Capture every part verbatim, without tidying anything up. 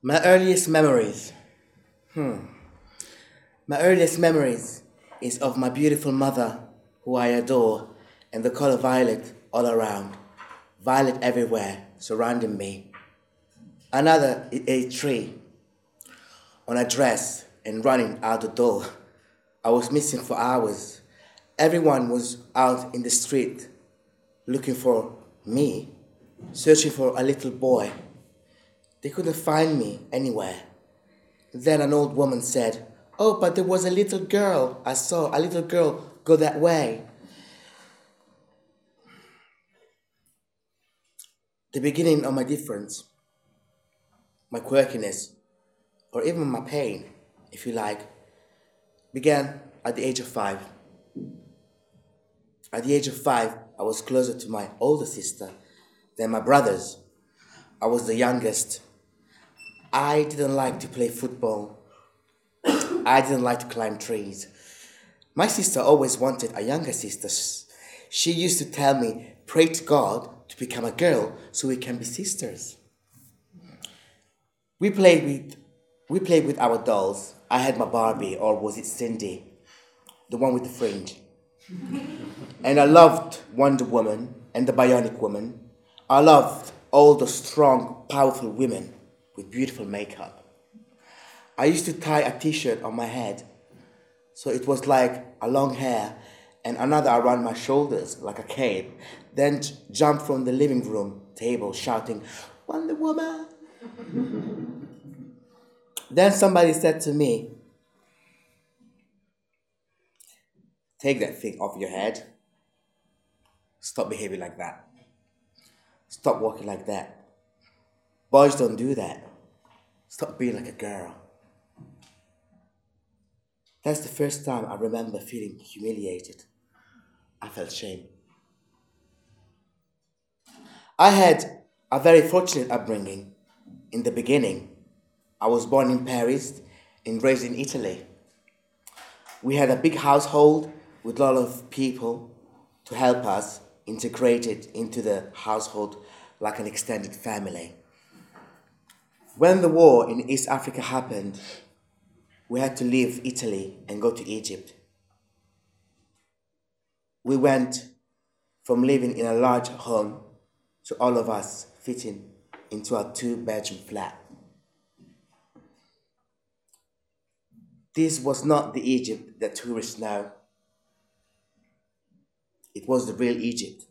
My earliest memories. My earliest memories is of my beautiful mother, who I adore, and the color violet all around, violet everywhere, surrounding me. Another is a tree on a dress and running out the door. I was missing for hours. Everyone was out in the street looking for me, searching for a little boy. They couldn't find me anywhere. Then an old woman said, "Oh, but there was a little girl. I saw a little girl go that way." The beginning of my difference, my quirkiness, or even my pain, if you like, began at the age of five. At the age of five, I was closer to my older sister than my brothers. I was the youngest. I didn't like to play football. I didn't like to climb trees. My sister always wanted a younger sister. She used to tell me, "Pray to God to become a girl so we can be sisters." We played with we played with our dolls. I had my Barbie, or was it Cindy, the one with the fringe. And I loved Wonder Woman and the Bionic Woman. I loved all the strong, powerful women with beautiful makeup. I used to tie a t-shirt on my head, so it was like a long hair, and another around my shoulders like a cape. Then j- jump from the living room table shouting, "Wonder Woman!" Then somebody said to me, "Take that thing off your head. Stop behaving like that. Stop walking like that. Boys don't do that. Stop being like a girl." That's the first time I remember feeling humiliated. I felt shame. I had a very fortunate upbringing. In the beginning, I was born in Paris and raised in Italy. We had a big household with a lot of people to help us integrate it into the household like an extended family. When the war in East Africa happened, we had to leave Italy and go to Egypt. We went from living in a large home to all of us fitting into a two bedroom flat. This was not the Egypt that tourists know, it was the real Egypt.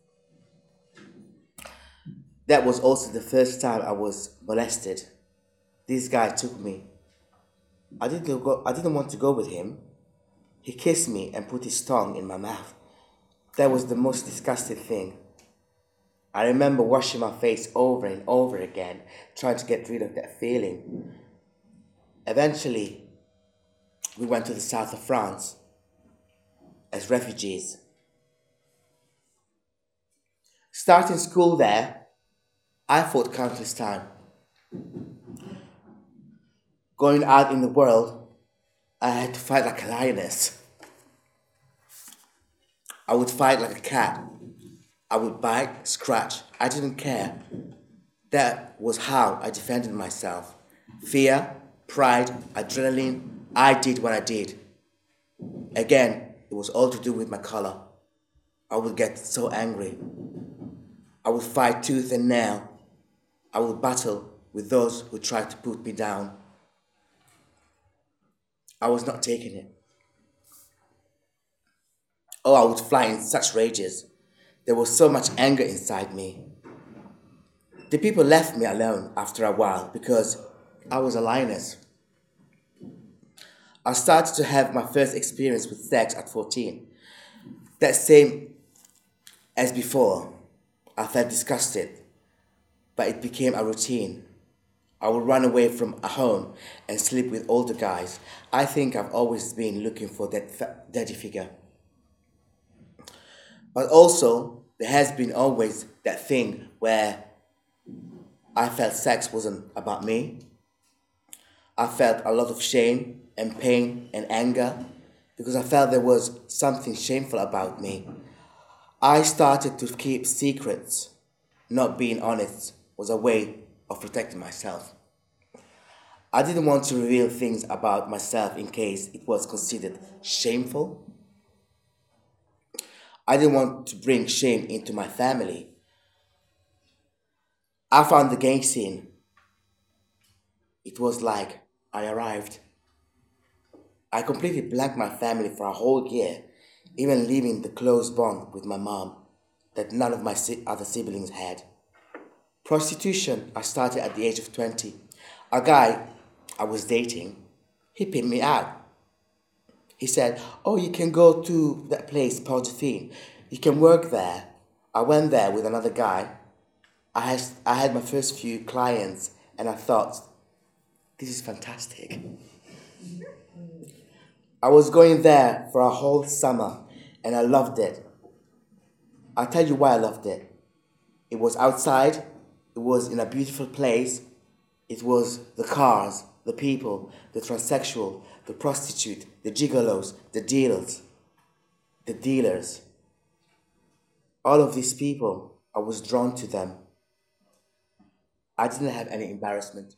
That was also the first time I was molested. This guy took me. I didn't go, I didn't want to go with him. He kissed me and put his tongue in my mouth. That was the most disgusting thing. I remember washing my face over and over again, trying to get rid of that feeling. Eventually, we went to the south of France as refugees. Starting school there, I fought countless times. Going out in the world, I had to fight like a lioness. I would fight like a cat. I would bite, scratch. I didn't care. That was how I defended myself. Fear, pride, adrenaline. I did what I did. Again, it was all to do with my color. I would get so angry. I would fight tooth and nail. I would battle with those who tried to put me down. I was not taking it. Oh, I would fly in such rages. There was so much anger inside me. The people left me alone after a while because I was a lioness. I started to have my first experience with sex at fourteen. That same as before, I felt disgusted, but it became a routine. I would run away from a home and sleep with older guys. I think I've always been looking for that fa- daddy figure. But also, there has been always that thing where I felt sex wasn't about me. I felt a lot of shame and pain and anger because I felt there was something shameful about me. I started to keep secrets. Not being honest was a way of protecting myself. I didn't want to reveal things about myself in case it was considered shameful. I didn't want to bring shame into my family. I found the gang scene. It was like I arrived. I completely blanked my family for a whole year, even leaving the close bond with my mom that none of my si- other siblings had. Prostitution, I started at the age of twenty. A guy I was dating, he picked me out. He said, "Oh, you can go to that place, Port-de-Fine. You can work there." I went there with another guy. I had, I had my first few clients, and I thought, this is fantastic. I was going there for a whole summer, and I loved it. I'll tell you why I loved it. It was outside, it was in a beautiful place, it was the cars, the people, the transsexual, the prostitute, the gigolos, the dealers, the dealers. All of these people, I was drawn to them. I didn't have any embarrassment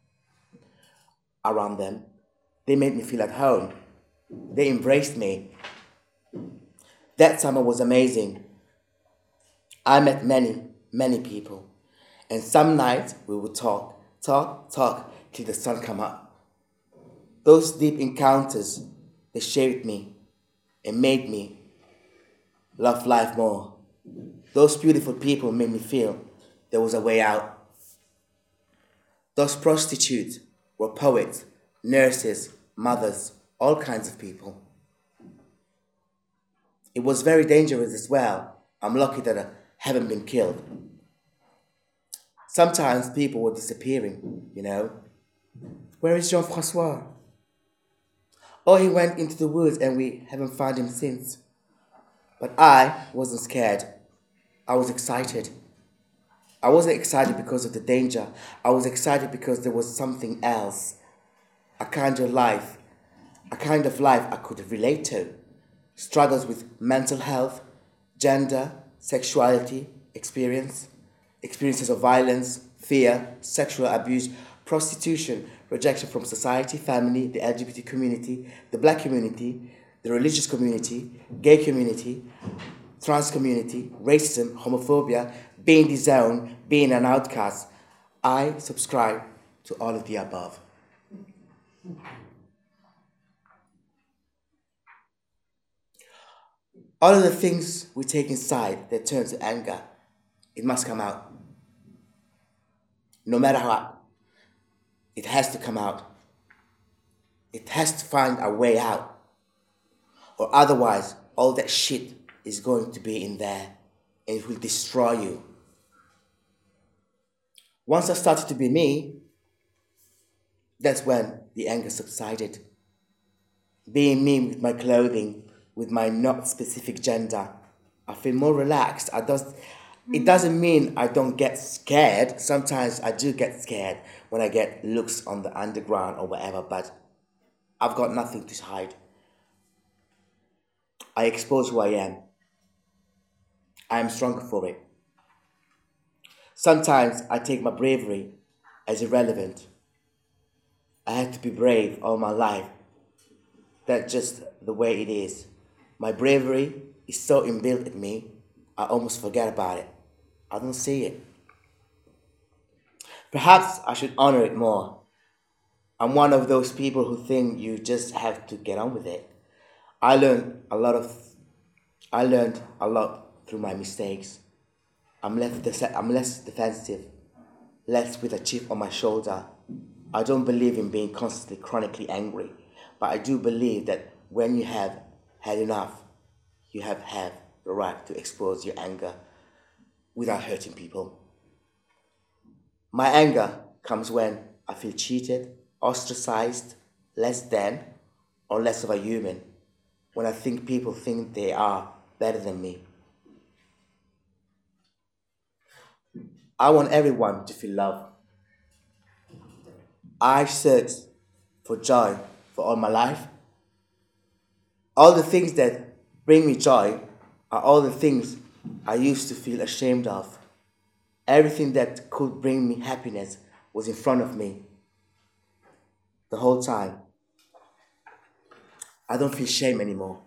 around them. They made me feel at home. They embraced me. That summer was amazing. I met many, many people. And some nights we would talk, talk, talk till the sun come up. Those deep encounters, they shaped me and made me love life more. Those beautiful people made me feel there was a way out. Those prostitutes were poets, nurses, mothers, all kinds of people. It was very dangerous as well. I'm lucky that I haven't been killed. Sometimes people were disappearing, you know. Where is Jean-Francois? Oh, he went into the woods and we haven't found him since. But I wasn't scared. I was excited. I wasn't excited because of the danger. I was excited because there was something else. A kind of life. A kind of life I could relate to. Struggles with mental health, gender, sexuality, experience, experiences of violence, fear, sexual abuse, prostitution, rejection from society, family, the L G B T community, the black community, the religious community, gay community, trans community, racism, homophobia, being disowned, being an outcast. I subscribe to all of the above. All of the things we take inside that turn to anger, it must come out. No matter what, it has to come out. It has to find a way out. Or otherwise, all that shit is going to be in there and it will destroy you. Once I started to be me, that's when the anger subsided. Being me with my clothing, with my not specific gender, I feel more relaxed. I does, it doesn't mean I don't get scared. Sometimes I do get scared when I get looks on the underground or whatever, but I've got nothing to hide. I expose who I am. I am stronger for it. Sometimes I take my bravery as irrelevant. I had to be brave all my life. That's just the way it is. My bravery is so inbuilt in me, I almost forget about it. I don't see it. Perhaps I should honor it more. I'm one of those people who think you just have to get on with it. I learned a lot of I learned a lot through my mistakes. I'm less dece- I'm less defensive, less with a chip on my shoulder. I don't believe in being constantly chronically angry, but I do believe that when you have had enough, you have had the right to expose your anger without hurting people. My anger comes when I feel cheated, ostracized, less than, or less of a human, when I think people think they are better than me. I want everyone to feel love. I searched for joy for all my life. All the things that bring me joy are all the things I used to feel ashamed of. Everything that could bring me happiness was in front of me. the whole time. I don't feel shame anymore.